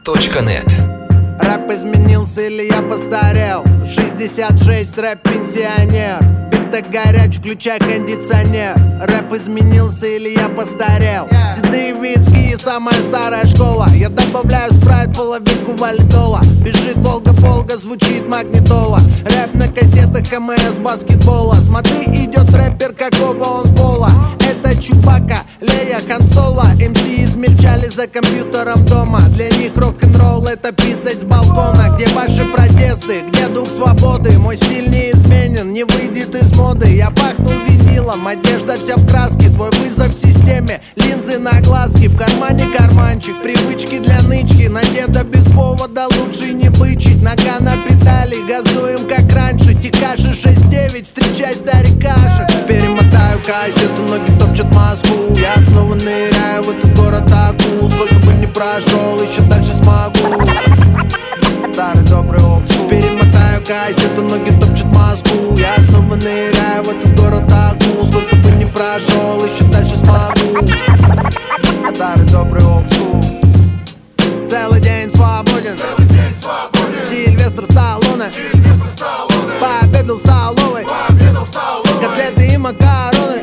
Муз-ТВ.нет. Рэп изменился или я постарел? 66, рэп-пенсионер. Бит так горяч, включай кондиционер. Рэп изменился или я постарел? Седые виски и самая старая школа. Я добавляю спрайт, половинку валидола. Бежит Волга-Волга, звучит магнитола. Рэп на кассетах КМС баскетбола. Смотри, идет рэпер, какого он пола. Это Чубака, Лея, Хан Соло. МС измельчали за компьютером дома. Для них рок-н-ролл это писать с балкона. Где ваши протесты, где дух свободы? Мой стиль неизменен, не выйдет из моды. Я пахну винилом, одежда вся в краске. Твой вызов в системе, линзы на глазки. В кармане карманчик, привычки для нычки. На деда без повода лучше не бычить. Нога на педали, газуем как раньше. Тикаши 6-9, встречай старикашек. Перемотаю кассету, ноги топчут Москву. Я снова ныряю в этот город акул. Сколько бы ни прошел, еще дальше смогу. Старый добрый олдскул. Перемотаю кассету, ноги топчут Москву. Я снова ныряю в этот город акул. Сколько бы ни прошел, еще дальше смогу. Старый добрый олдскул. Целый день свободен. Сильвестр Сталлоне пообедал в столовой. Котлеты и макароны.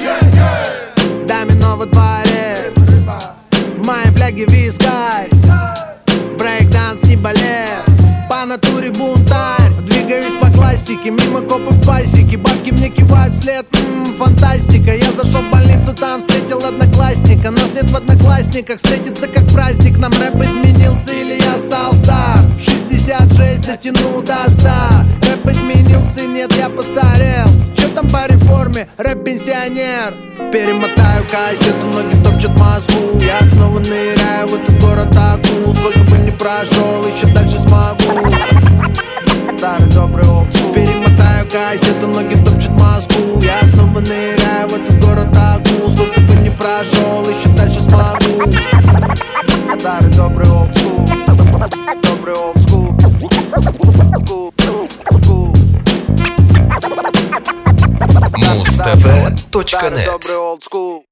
Домино во дворе. В моей фляге вискарь. Брейкданс не балет. По натуре бунтарь. Двигаюсь по классике, мимо копов пасеки. Бабки мне кивают вслед, фантастика. Я зашел в больницу, там встретил одноклассника. Нас нет в одноклассниках, встретиться как праздник. Нам рэп изменился или я стал стар? 66 дотяну до 100. Рэп изменился, нет, я постарел. Чё там по реформе? Рэп-пенсионер. Перемотаю кассету, ноги топчут Москву. Я снова ныряю в этот город акул. Сколько бы ни прошел, еще дальше смогу. Старый добрый олдскул. Перемотаю кассету, ноги топчут Москву. Я снова ныряю в этот город акул. Сколько бы ни прошел, еще дальше смогу. Старый добрый олдскул. Добрый олдскул. Муз-ТВ.нет. Добрый олдскул.